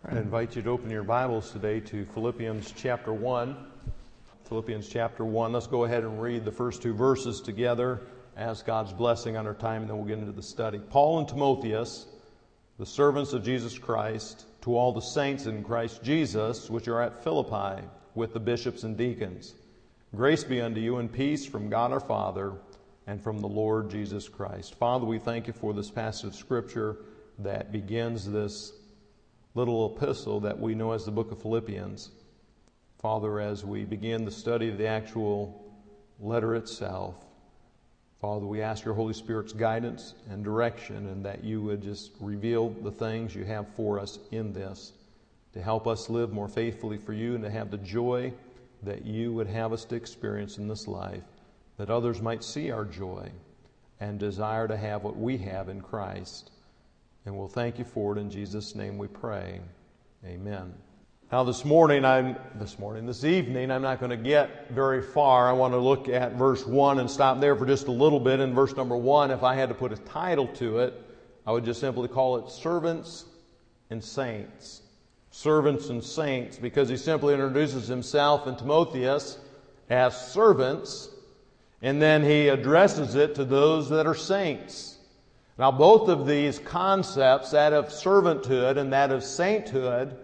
I invite you to open your Bibles today to Philippians chapter 1. Philippians chapter 1. Let's go ahead and read the first two verses together, ask God's blessing on our time, and then we'll get into the study. Paul and Timotheus, the servants of Jesus Christ, to all the saints in Christ Jesus, which are at Philippi, with the bishops and deacons. Grace be unto you and peace from God our Father and from the Lord Jesus Christ. Father, we thank you for this passage of Scripture that begins this little epistle that we know as the book of Philippians. Father, as we begin the study of the actual letter itself, Father, we ask your Holy Spirit's guidance and direction, and that you would just reveal the things you have for us in this to help us live more faithfully for you and to have the joy that you would have us to experience in this life, that others might see our joy and desire to have what we have in Christ. And we'll thank you for it. In Jesus' name we pray. Amen. Now this evening, I'm not going to get very far. I want to look at verse 1 and stop there for just a little bit. In verse number 1, if I had to put a title to it, I would just simply call it Servants and Saints. Servants and Saints, because he simply introduces himself and Timotheus as servants, and then he addresses it to those that are saints. Now, both of these concepts, that of servanthood and that of sainthood,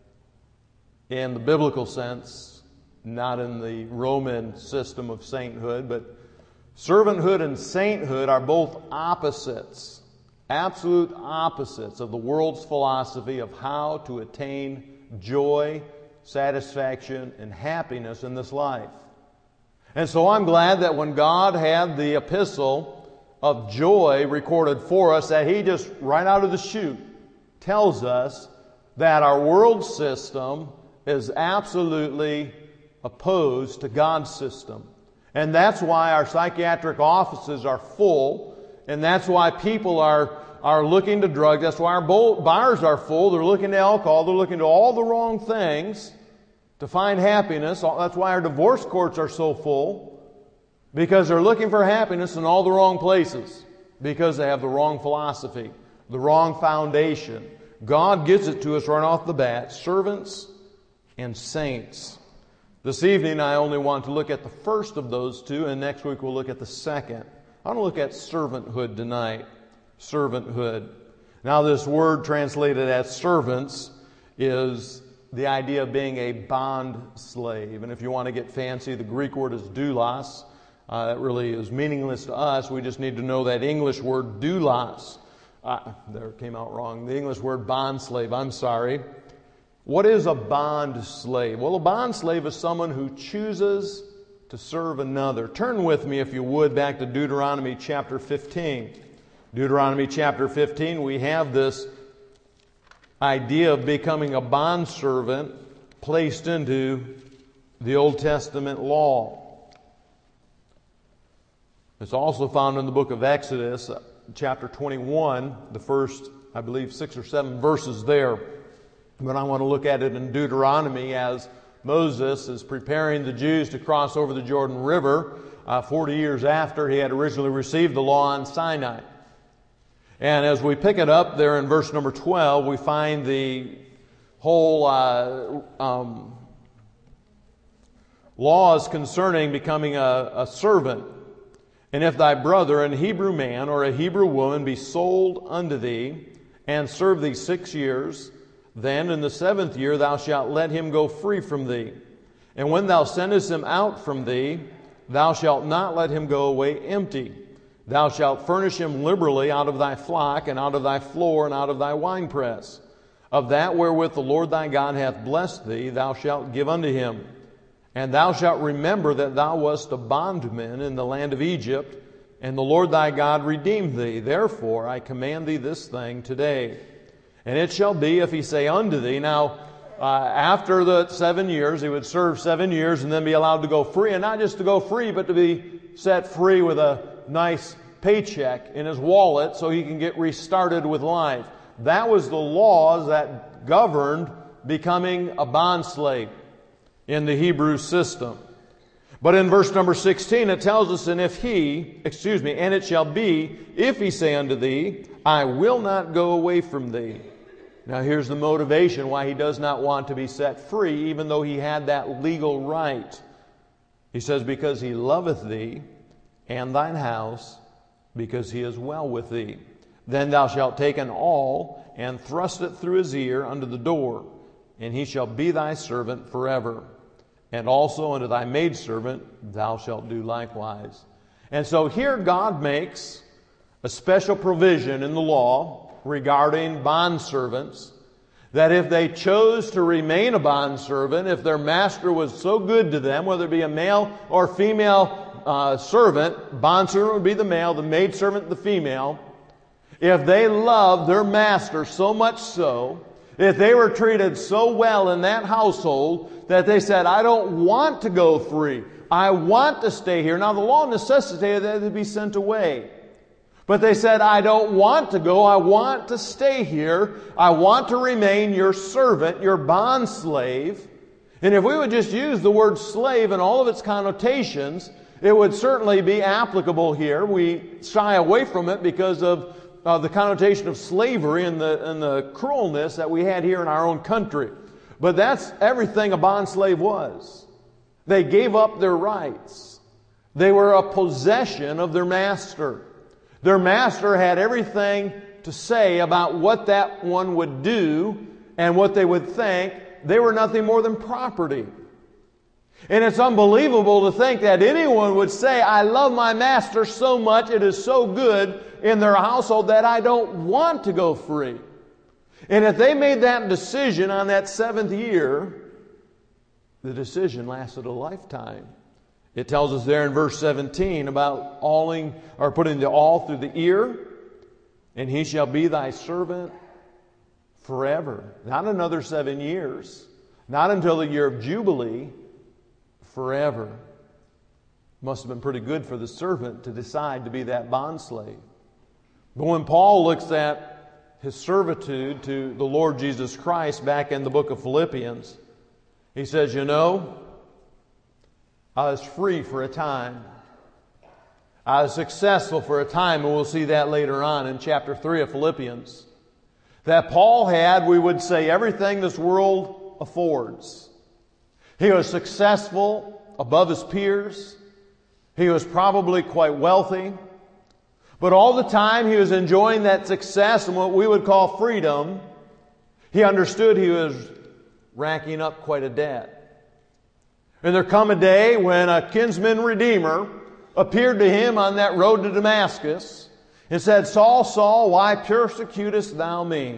in the biblical sense, not in the Roman system of sainthood, but servanthood and sainthood are both opposites, absolute opposites of the world's philosophy of how to attain joy, satisfaction, and happiness in this life. And so I'm glad that when God had the epistle of joy recorded for us, that he just right out of the chute tells us that our world system is absolutely opposed to God's system. And that's why our psychiatric offices are full, and that's why people are looking to drugs. That's why our bars are full. They're looking to alcohol. They're looking to all the wrong things to find happiness. That's why our divorce courts are so full, because they're looking for happiness in all the wrong places, because they have the wrong philosophy, the wrong foundation. God gives it to us right off the bat, servants and saints. This evening I only want to look at the first of those two, and next week we'll look at the second. I want to look at servanthood tonight. Servanthood. Now this word translated as servants is the idea of being a bond slave. And if you want to get fancy, the Greek word is doulos. That really is meaningless to us. We just need to know that English word doulos. There it came out wrong. The English word bond slave. I'm sorry. What is a bond slave? Well, a bond slave is someone who chooses to serve another. Turn with me, if you would, back to Deuteronomy chapter 15. Deuteronomy chapter 15, we have this idea of becoming a bondservant placed into the Old Testament law. It's also found in the book of Exodus, chapter 21, the first, I believe, 6 or 7 verses there. But I want to look at it in Deuteronomy as Moses is preparing the Jews to cross over the Jordan River 40 years after he had originally received the law on Sinai. And as we pick it up there in verse number 12, we find the whole laws concerning becoming a servant. And if thy brother, an Hebrew man or a Hebrew woman, be sold unto thee, and serve thee 6 years, then in the 7th year thou shalt let him go free from thee. And when thou sendest him out from thee, thou shalt not let him go away empty. Thou shalt furnish him liberally out of thy flock, and out of thy floor, and out of thy winepress. Of that wherewith the Lord thy God hath blessed thee, thou shalt give unto him. And thou shalt remember that thou wast a bondman in the land of Egypt, and the Lord thy God redeemed thee. Therefore I command thee this thing today. And it shall be, if he say unto thee, now after the 7 years, he would serve 7 years and then be allowed to go free, and not just to go free, but to be set free with a nice paycheck in his wallet so he can get restarted with life. That was the laws that governed becoming a bondslave in the Hebrew system. But in verse number 16 it tells us, and it shall be, if he say unto thee, I will not go away from thee. Now here's the motivation why he does not want to be set free, even though he had that legal right. He says, because he loveth thee and thine house, because he is well with thee. Then thou shalt take an awl and thrust it through his ear under the door, and he shall be thy servant forever. And also unto thy maidservant thou shalt do likewise. And so here God makes a special provision in the law regarding bondservants, that if they chose to remain a bondservant, if their master was so good to them, whether it be a male or female servant, bondservant would be the male, the maidservant the female, if they loved their master so much so, if they were treated so well in that household that they said, I don't want to go free, I want to stay here. Now the law necessitated that they be sent away. But they said, I don't want to go, I want to stay here, I want to remain your servant, your bond slave. And if we would just use the word slave and all of its connotations, it would certainly be applicable here. We shy away from it because of the connotation of slavery and the cruelness that we had here in our own country. But that's everything a bond slave was. They gave up their rights. They were a possession of their master. Their master had everything to say about what that one would do and what they would think. They were nothing more than property. And it's unbelievable to think that anyone would say, I love my master so much, it is so good in their household that I don't want to go free. And if they made that decision on that 7th year, the decision lasted a lifetime. It tells us there in verse 17 about putting the awl through the ear, and he shall be thy servant forever. Not another 7 years, not until the year of Jubilee, forever. Must have been pretty good for the servant to decide to be that bondslave. But when Paul looks at his servitude to the Lord Jesus Christ back in the book of Philippians, he says, I was free for a time. I was successful for a time, and we'll see that later on in chapter 3 of Philippians. That Paul had, we would say, everything this world affords. He was successful above his peers. He was probably quite wealthy. But all the time he was enjoying that success and what we would call freedom, he understood he was racking up quite a debt. And there come a day when a kinsman redeemer appeared to him on that road to Damascus and said, Saul, Saul, why persecutest thou me?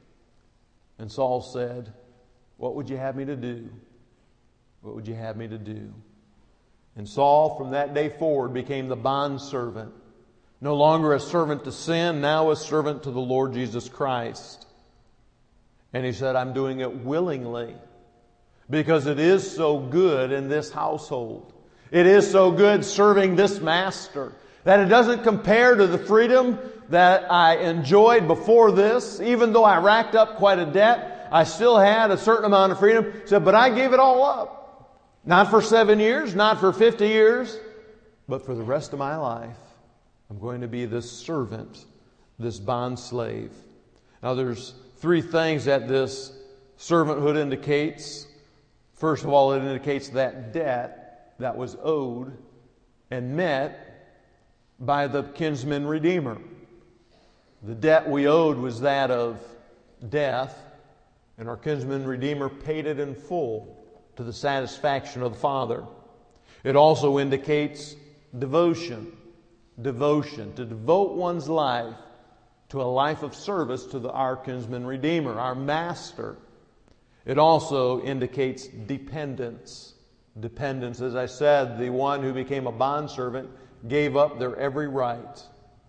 And Saul said, what would you have me to do? What would you have me to do? And Saul, from that day forward, became the bondservant. No longer a servant to sin, now a servant to the Lord Jesus Christ. And he said, I'm doing it willingly, because it is so good in this household. It is so good serving this master that it doesn't compare to the freedom that I enjoyed before this. Even though I racked up quite a debt, I still had a certain amount of freedom. He said, but I gave it all up. Not for 7 years, not for 50 years, but for the rest of my life. I'm going to be this servant, this bond slave. Now there's 3 things that this servanthood indicates. First of all, it indicates that debt that was owed and met by the kinsman redeemer. The debt we owed was that of death, and our kinsman redeemer paid it in full to the satisfaction of the Father. It also indicates devotion. Devotion, to devote one's life to a life of service to our kinsman redeemer, our master. It also indicates dependence. Dependence, as I said, the one who became a bondservant gave up their every right.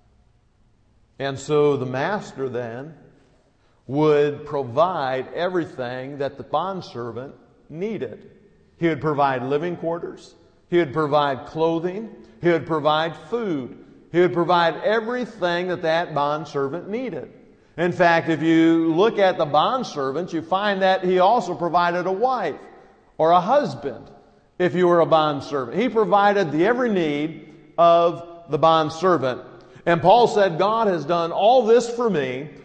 And so the master then would provide everything that the bondservant needed. He would provide living quarters. He would provide clothing. He would provide food. He would provide everything that bondservant needed. In fact, if you look at the bondservants, you find that he also provided a wife or a husband if you were a bondservant. He provided the every need of the bondservant. And Paul said, God has done all this for me,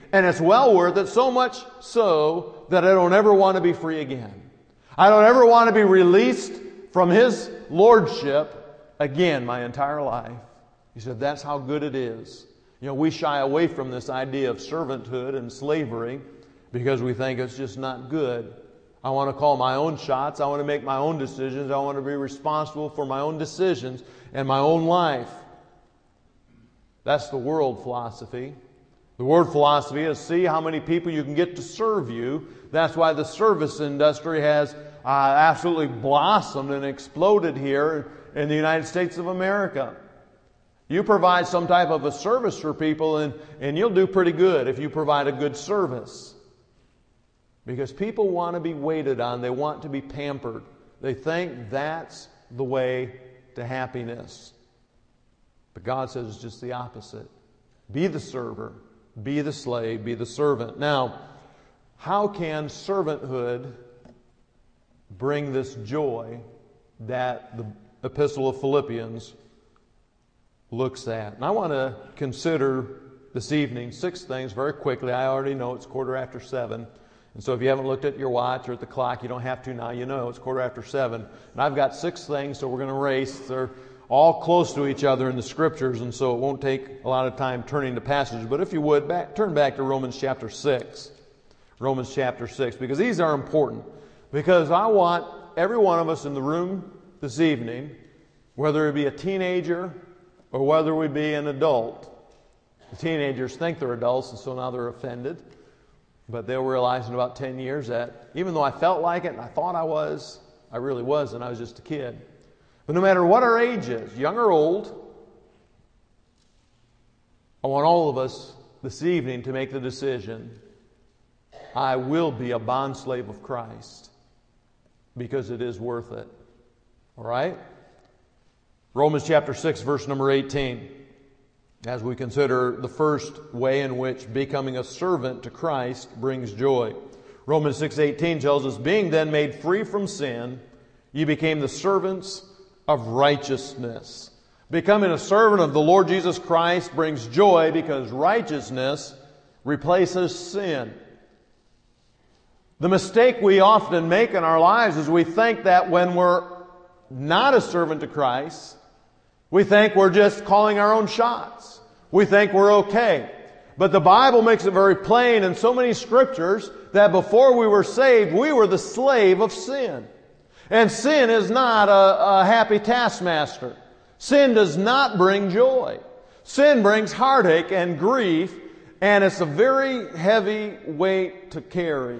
And it's well worth it, so much so that I don't ever want to be free again. I don't ever want to be released from His lordship again my entire life. He said, that's how good it is. You know, we shy away from this idea of servanthood and slavery because we think it's just not good. I want to call my own shots. I want to make my own decisions. I want to be responsible for my own decisions and my own life. That's the world philosophy. The world philosophy is see how many people you can get to serve you. That's why the service industry has absolutely blossomed and exploded here in the United States of America. You provide some type of a service for people and you'll do pretty good if you provide a good service. Because people want to be waited on. They want to be pampered. They think that's the way to happiness. But God says it's just the opposite. Be the server. Be the slave. Be the servant. Now, how can servanthood bring this joy that the Epistle of Philippians looks at? And I want to consider this evening 6 things very quickly. I already know it's 7:15. And so if you haven't looked at your watch or at the clock, you don't have to now. You know it's 7:15. And I've got 6 things, so we're going to race. They're all close to each other in the Scriptures, and so it won't take a lot of time turning to passages. But if you would, turn back to Romans chapter 6. Romans chapter 6, because these are important. Because I want every one of us in the room this evening, whether it be a teenager or whether we be an adult. The teenagers think they're adults, and so now they're offended. But they'll realize in about 10 years that even though I felt like it and I thought I really wasn't. I was just a kid. But no matter what our age is, young or old, I want all of us this evening to make the decision, I will be a bondslave of Christ because it is worth it. All right? Romans chapter 6, verse number 18. As we consider the first way in which becoming a servant to Christ brings joy. Romans 6:18 tells us, being then made free from sin, you became the servants of righteousness. Becoming a servant of the Lord Jesus Christ brings joy because righteousness replaces sin. The mistake we often make in our lives is we think that when we're not a servant to Christ, we think we're just calling our own shots. We think we're okay. But the Bible makes it very plain in so many scriptures that before we were saved, we were the slave of sin. And sin is not a happy taskmaster. Sin does not bring joy. Sin brings heartache and grief, and it's a very heavy weight to carry.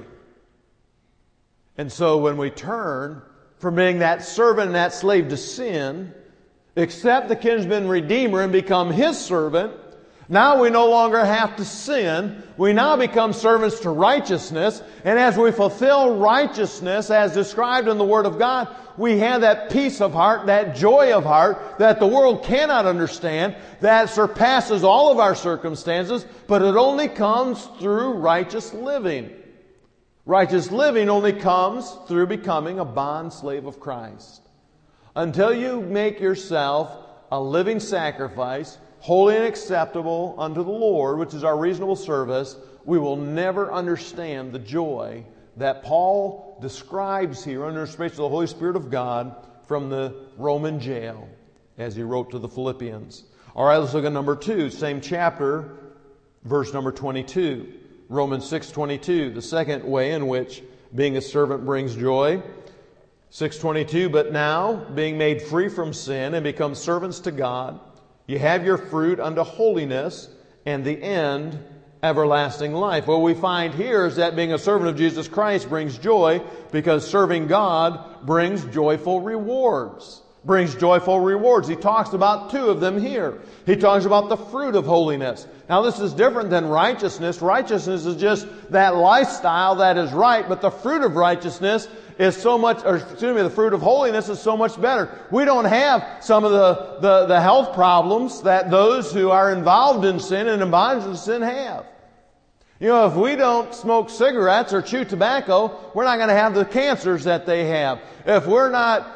And so when we turn from being that servant and that slave to sin, accept the kinsman redeemer and become His servant, now we no longer have to sin. We now become servants to righteousness. And as we fulfill righteousness as described in the Word of God, we have that peace of heart, that joy of heart that the world cannot understand, that surpasses all of our circumstances, but it only comes through righteous living. Righteous living only comes through becoming a bond slave of Christ. Until you make yourself a living sacrifice, holy and acceptable unto the Lord, which is our reasonable service, we will never understand the joy that Paul describes here under the space of the Holy Spirit of God from the Roman jail as he wrote to the Philippians. All right, let's look at number 2, same chapter, verse number 22. Romans 6:22, the second way in which being a servant brings joy. 6:22, but now, being made free from sin and become servants to God, you have your fruit unto holiness, and the end, everlasting life. What we find here is that being a servant of Jesus Christ brings joy because serving God brings joyful rewards. Brings joyful rewards. He talks about 2 of them here. He talks about the fruit of holiness. Now this is different than righteousness. Righteousness is just that lifestyle that is right, but the fruit of righteousness is so much, the fruit of holiness is so much better. We don't have some of the health problems that those who are involved in sin and in bondage to sin have. You know, if we don't smoke cigarettes or chew tobacco, we're not going to have the cancers that they have. If we're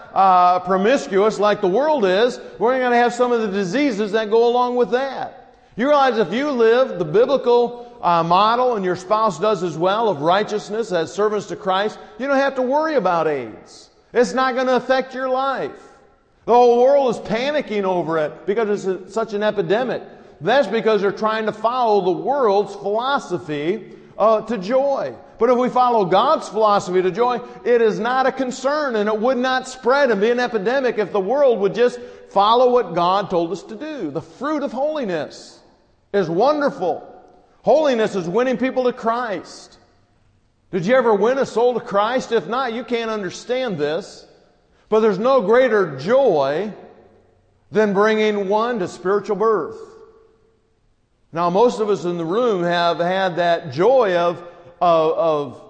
not promiscuous like the world is, we're going to have some of the diseases that go along with that. You realize if you live the biblical model and your spouse does as well of righteousness as servants to Christ, you don't have to worry about AIDS. It's not going to affect your life. The whole world is panicking over it because it's such an epidemic. That's because they're trying to follow the world's philosophy to joy. But if we follow God's philosophy to joy, it is not a concern, and it would not spread and be an epidemic if the world would just follow what God told us to do. The fruit of holiness is wonderful. Holiness is winning people to Christ. Did you ever win a soul to Christ? If not, you can't understand this. But there's no greater joy than bringing one to spiritual birth. Now, most of us in the room have had that joy of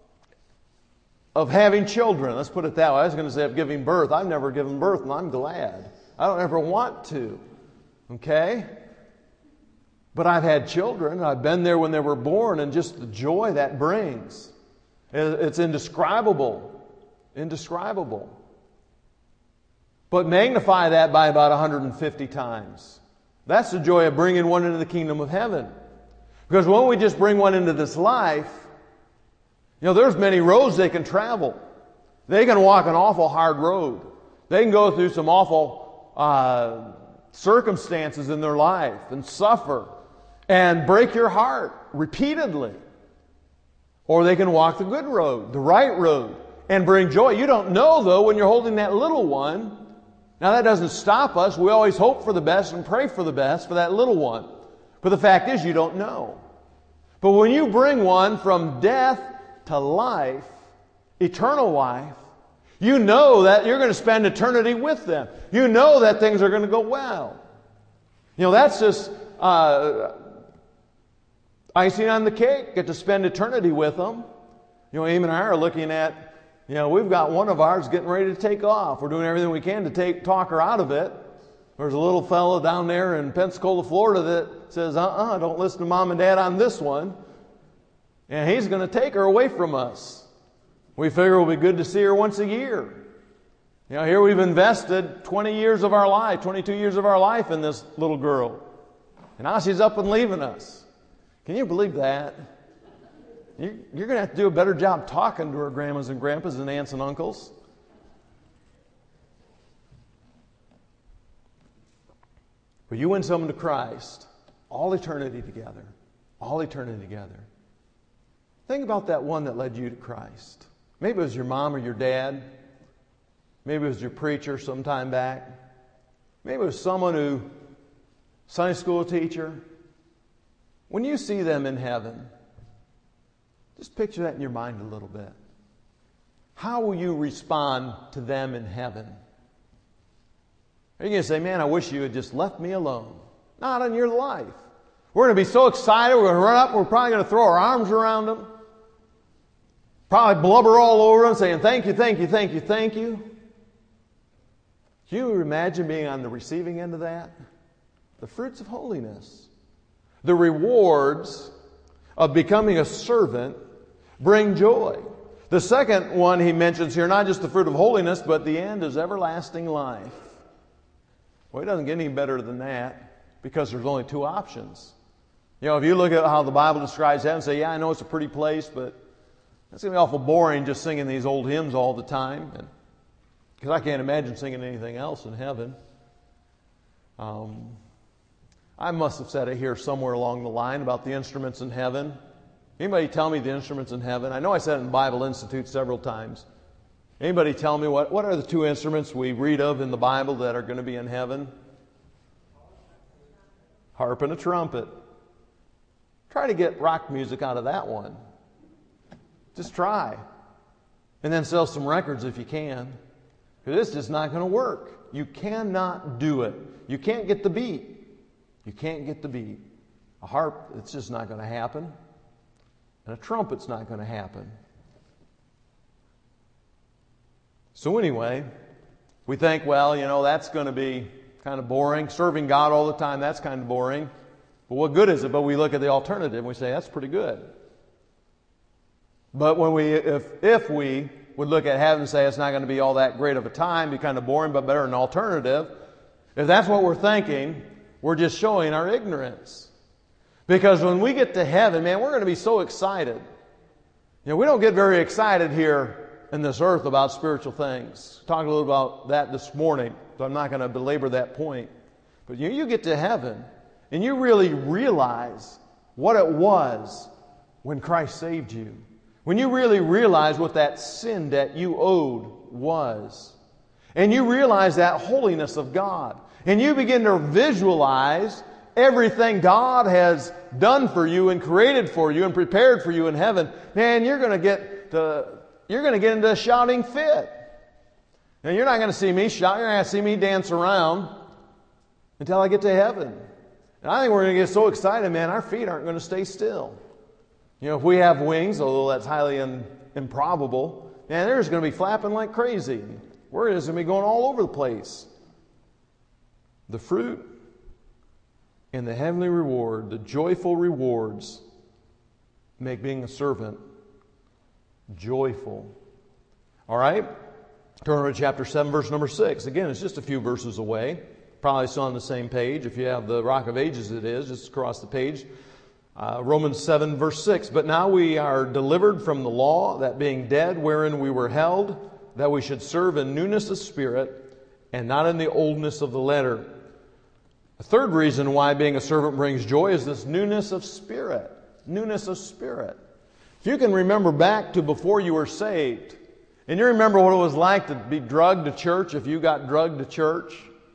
having children. Let's put it that way. I was going to say of giving birth. I've never given birth, and I'm glad. I don't ever want to. Okay? But I've had children. I've been there when they were born, and just the joy that brings. It's indescribable. Indescribable. But magnify that by about 150 times. That's the joy of bringing one into the kingdom of heaven. Because when we just bring one into this life, there's many roads they can travel. They can walk an awful hard road. They can go through some awful circumstances in their life and suffer and break your heart repeatedly. Or they can walk the good road, the right road, and bring joy. You don't know, though, when you're holding that little one. Now, that doesn't stop us. We always hope for the best and pray for the best for that little one. But the fact is, you don't know. But when you bring one from death to life, eternal life, you know that you're going to spend eternity with them. You know that things are going to go well. That's just icing on the cake. Get to spend eternity with them. Amy and I are looking at, we've got one of ours getting ready to take off. We're doing everything we can to talk her out of it. There's a little fellow down there in Pensacola, Florida that says, don't listen to Mom and Dad on this one. And he's going to take her away from us. We figure it will be good to see her once a year. Here we've invested 20 years of our life, 22 years of our life in this little girl. And now she's up and leaving us. Can you believe that? You're going to have to do a better job talking to her grandmas and grandpas and aunts and uncles. But you win someone to Christ, all eternity together. All eternity together. Think about that one that led you to Christ. Maybe it was your mom or your dad. Maybe it was your preacher some time back. Maybe it was someone Sunday school teacher. When you see them in heaven, just picture that in your mind a little bit. How will you respond to them in heaven? Are you going to say, man, I wish you had just left me alone? Not in your life. We're going to be so excited, we're going to run up, we're probably going to throw our arms around them. Probably blubber all over them, saying, thank you, thank you, thank you, thank you. Can you imagine being on the receiving end of that? The fruits of holiness. The rewards of becoming a servant bring joy. The second one he mentions here, not just the fruit of holiness, but the end is everlasting life. Well, it doesn't get any better than that because there's only two options. If you look at how the Bible describes heaven and say, yeah, I know it's a pretty place, but it's going to be awful boring just singing these old hymns all the time. Because I can't imagine singing anything else in heaven. I must have said it here somewhere along the line about the instruments in heaven. Anybody tell me the instruments in heaven? I know I said it in Bible Institute several times. Anybody tell me what are the two instruments we read of in the Bible that are going to be in heaven? Harp and a trumpet. Try to get rock music out of that one. Just try. And then sell some records if you can. Because it's just not going to work. You cannot do it. You can't get the beat. You can't get the beat. A harp, it's just not going to happen. And a trumpet's not going to happen. So anyway, we think, well, that's going to be kind of boring. Serving God all the time, that's kind of boring. But what good is it? But we look at the alternative and we say, that's pretty good. But if we would look at heaven and say it's not going to be all that great of a time, be kind of boring, but better an alternative, if that's what we're thinking, We're just showing our ignorance. Because when we get to heaven, man, we're going to be so excited. We don't get very excited here in this earth about spiritual things. Talked a little about that this morning, so I'm not going to belabor that point. But you get to heaven, and you really realize what it was when Christ saved you. When you really realize what that sin that you owed was. And you realize that holiness of God. And you begin to visualize everything God has done for you and created for you and prepared for you in heaven. Man, you're going to get into a shouting fit. And you're not going to see me shout. You're not going to see me dance around until I get to heaven. And I think we're going to get so excited, man, our feet aren't going to stay still. If we have wings, although that's highly improbable, man, they're just going to be flapping like crazy. We're just going to be going all over the place. The fruit and the heavenly reward, the joyful rewards, make being a servant joyful. All right? Turn over to chapter 7, verse number 6. Again, it's just a few verses away. Probably still on the same page. If you have the Rock of Ages, it is, just across the page. Romans 7, verse 6. But now we are delivered from the law, that being dead, wherein we were held, that we should serve in newness of spirit, and not in the oldness of the letter. The third reason why being a servant brings joy is this newness of spirit. Newness of spirit. If you can remember back to before you were saved, and you remember what it was like to be drugged to church if you got drugged to church.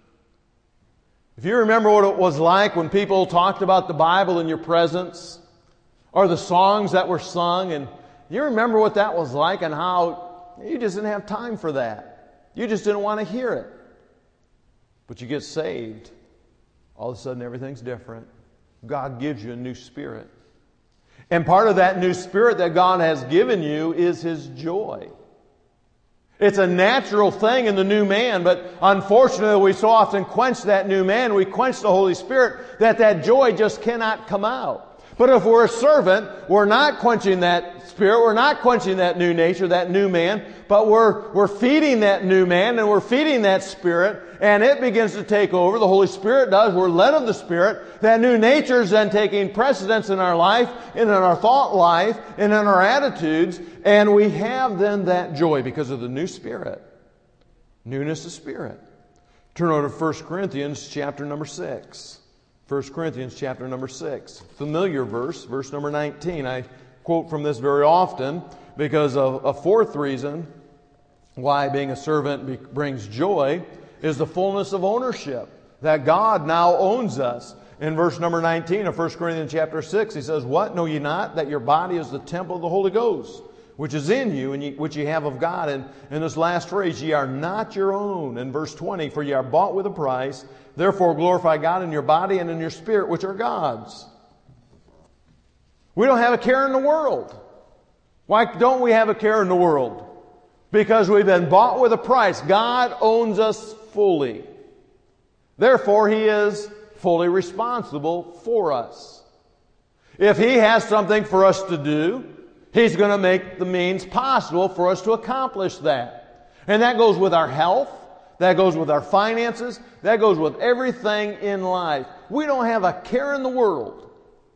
If you remember what it was like when people talked about the Bible in your presence, or the songs that were sung, and you remember what that was like and how you just didn't have time for that. You just didn't want to hear it. But you get saved. All of a sudden everything's different. God gives you a new spirit. And part of that new spirit that God has given you is His joy. It's a natural thing in the new man, but unfortunately we so often quench that new man, we quench the Holy Spirit, that joy just cannot come out. But if we're a servant, we're not quenching that spirit, we're not quenching that new nature, that new man, but we're feeding that new man and we're feeding that spirit, and it begins to take over. The Holy Spirit does. We're led of the Spirit. That new nature is then taking precedence in our life, and in our thought life, and in our attitudes, and we have then that joy because of the new spirit. Newness of spirit. Turn over to 1 Corinthians chapter number 6. 1 Corinthians chapter number 6. Familiar verse, verse number 19. I quote from this very often because of a fourth reason why being a servant brings joy is the fullness of ownership. That God now owns us. In verse number 19 of 1 Corinthians chapter 6, he says, "What? Know ye not that your body is the temple of the Holy Ghost, which is in you, and which ye have of God?" And in this last phrase, "Ye are not your own." In verse 20, "For ye are bought with a price. Therefore glorify God in your body and in your spirit, which are God's." We don't have a care in the world. Why don't we have a care in the world? Because we've been bought with a price. God owns us fully. Therefore, He is fully responsible for us. If He has something for us to do, He's going to make the means possible for us to accomplish that. And that goes with our health. That goes with our finances. That goes with everything in life. We don't have a care in the world.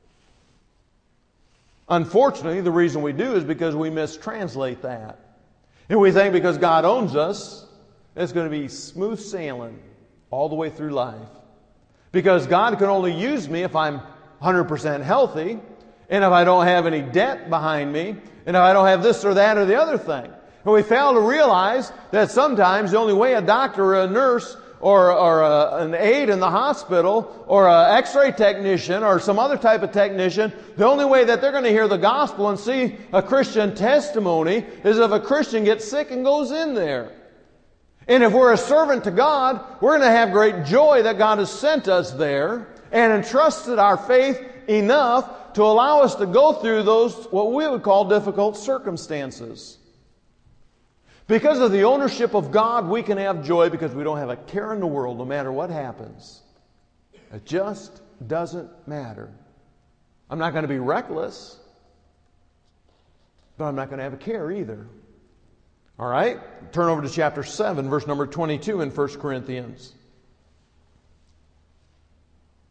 Unfortunately, the reason we do is because we mistranslate that. And we think because God owns us, it's going to be smooth sailing all the way through life. Because God can only use me if I'm 100% healthy, and if I don't have any debt behind me, and if I don't have this or that or the other thing. And we fail to realize that sometimes the only way a doctor or a nurse or an aide in the hospital or an x-ray technician or some other type of technician, the only way that they're going to hear the gospel and see a Christian testimony is if a Christian gets sick and goes in there. And if we're a servant to God, we're going to have great joy that God has sent us there and entrusted our faith enough to allow us to go through those, what we would call difficult circumstances. Because of the ownership of God, we can have joy because we don't have a care in the world no matter what happens. It just doesn't matter. I'm not going to be reckless, but I'm not going to have a care either. All right? Turn over to chapter 7, verse number 22 in 1 Corinthians.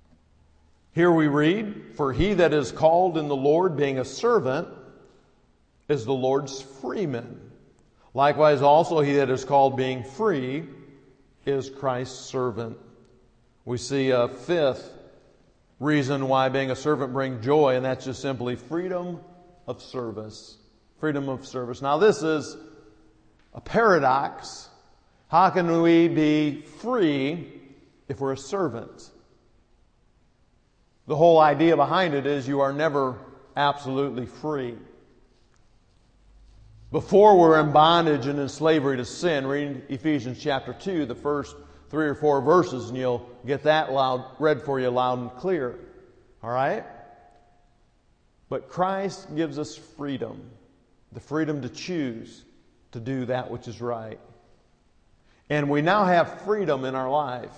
Here we read, "For he that is called in the Lord, being a servant, is the Lord's freeman. Likewise also he that is called being free is Christ's servant." We see a fifth reason why being a servant brings joy, and that's just simply freedom of service. Freedom of service. Now this is a paradox. How can we be free if we're a servant? The whole idea behind it is you are never absolutely free. Before we're in bondage and in slavery to sin, read Ephesians chapter 2, the first 3 or 4 verses, and you'll get that read for you loud and clear. All right? But Christ gives us freedom, the freedom to choose to do that which is right. And we now have freedom in our life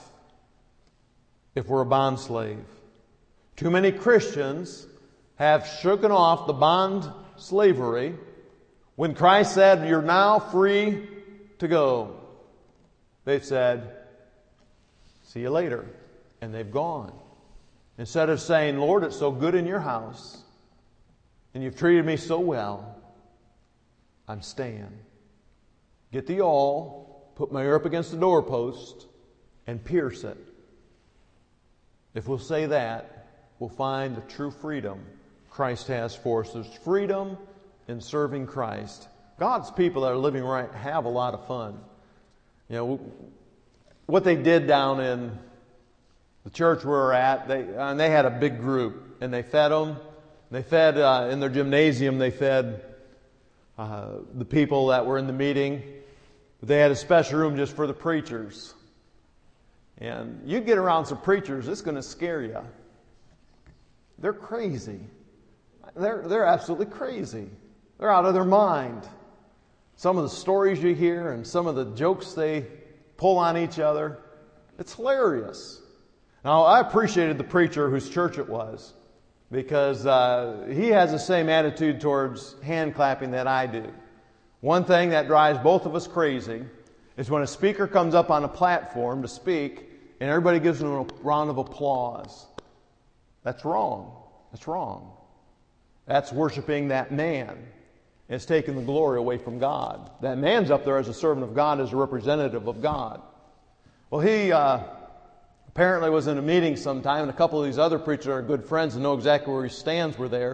if we're a bond slave. Too many Christians have shooken off the bond slavery when Christ said, "You're now free to go." They've said, "See you later." And they've gone. Instead of saying, "Lord, it's so good in your house, and you've treated me so well, I'm staying. Get the awl, put my ear up against the doorpost, and pierce it." If we'll say that, we'll find the true freedom Christ has for us. There's freedom in serving Christ. God's people that are living right have a lot of fun. You know, what they did down in the church we were at, they had a big group, and they fed them. They fed, in their gymnasium, they fed the people that were in the meeting. They had a special room just for the preachers. And you get around some preachers, it's going to scare you. They're crazy. They're absolutely crazy. They're out of their mind. Some of the stories you hear and some of the jokes they pull on each other, it's hilarious. Now, I appreciated the preacher whose church it was because he has the same attitude towards hand clapping that I do. One thing that drives both of us crazy is when a speaker comes up on a platform to speak and everybody gives them a round of applause. That's wrong. That's wrong. That's worshiping that man. It's taking the glory away from God. That man's up there as a servant of God, as a representative of God. Well, he apparently was in a meeting sometime, and a couple of these other preachers are good friends and know exactly where he stands were there.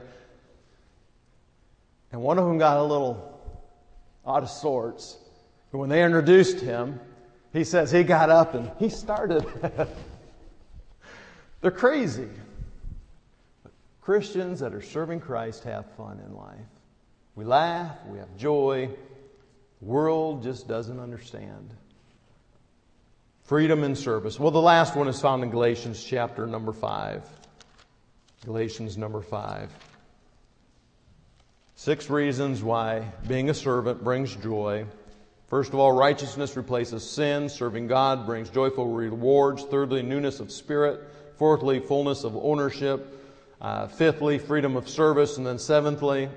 And one of them got a little out of sorts. And when they introduced him, he says he got up and he started. They're crazy. But Christians that are serving Christ have fun in life. We laugh, we have joy. The world just doesn't understand. Freedom in service. Well, the last one is found in Galatians chapter number 5. Galatians number 5. 6 reasons why being a servant brings joy. First of all, righteousness replaces sin. Serving God brings joyful rewards. Thirdly, newness of spirit. Fourthly, fullness of ownership. Fifthly, freedom of service. And then sixthly,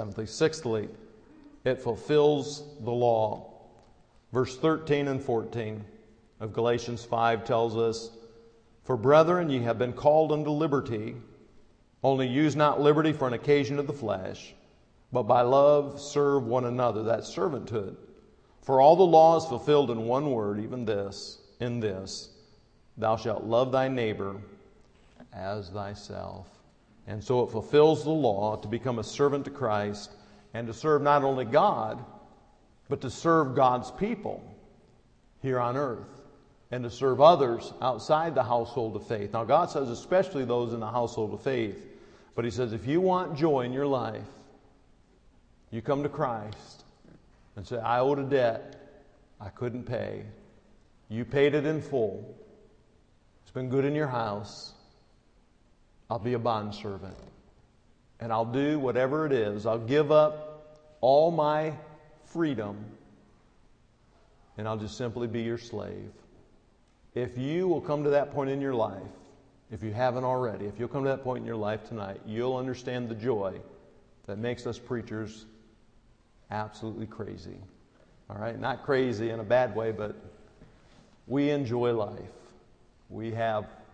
it fulfills the law. Verse 13 and 14 of Galatians 5 tells us, "For brethren, ye have been called unto liberty. Only use not liberty for an occasion of the flesh, but by love serve one another." That's servanthood. "For all the law is fulfilled in one word, even this, in this, thou shalt love thy neighbor as thyself." And so it fulfills the law to become a servant to Christ and to serve not only God, but to serve God's people here on earth and to serve others outside the household of faith. Now, God says especially those in the household of faith, but He says if you want joy in your life, you come to Christ and say, "I owed a debt I couldn't pay. You paid it in full. It's been good in your house. I'll be a bondservant. And I'll do whatever it is. I'll give up all my freedom, and I'll just simply be your slave." If you will come to that point in your life, if you haven't already, if you'll come to that point in your life tonight, you'll understand the joy that makes us preachers absolutely crazy. All right? Not crazy in a bad way, but we enjoy life. We have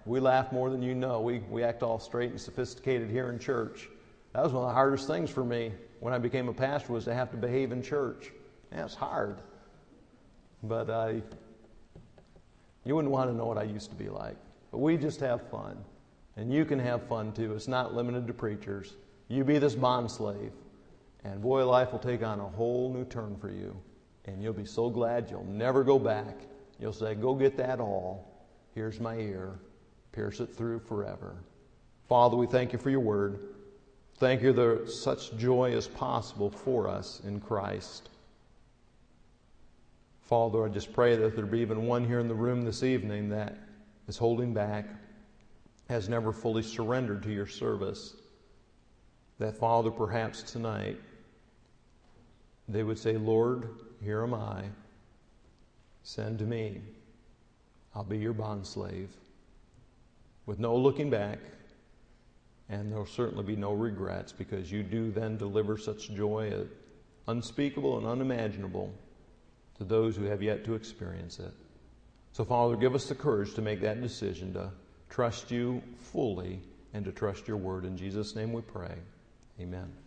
We laugh more than you know. We act all straight and sophisticated here in church. That was one of the hardest things for me when I became a pastor, was to have to behave in church. That's hard. But you wouldn't want to know what I used to be like. But we just have fun. And you can have fun too. It's not limited to preachers. You be this bond slave, and boy, life will take on a whole new turn for you. And you'll be so glad you'll never go back. You'll say, go get that all. Here's my ear. Pierce it through forever. Father, we thank you for your word. Thank you that such joy is possible for us in Christ. Father, I just pray that there be even one here in the room this evening that is holding back, has never fully surrendered to your service. That, Father, perhaps tonight they would say, Lord, here am I. Send me. I'll be your bondslave. With no looking back, and there'll certainly be no regrets, because you do then deliver such joy unspeakable and unimaginable to those who have yet to experience it. So, Father, give us the courage to make that decision, to trust you fully and to trust your word. In Jesus' name we pray. Amen.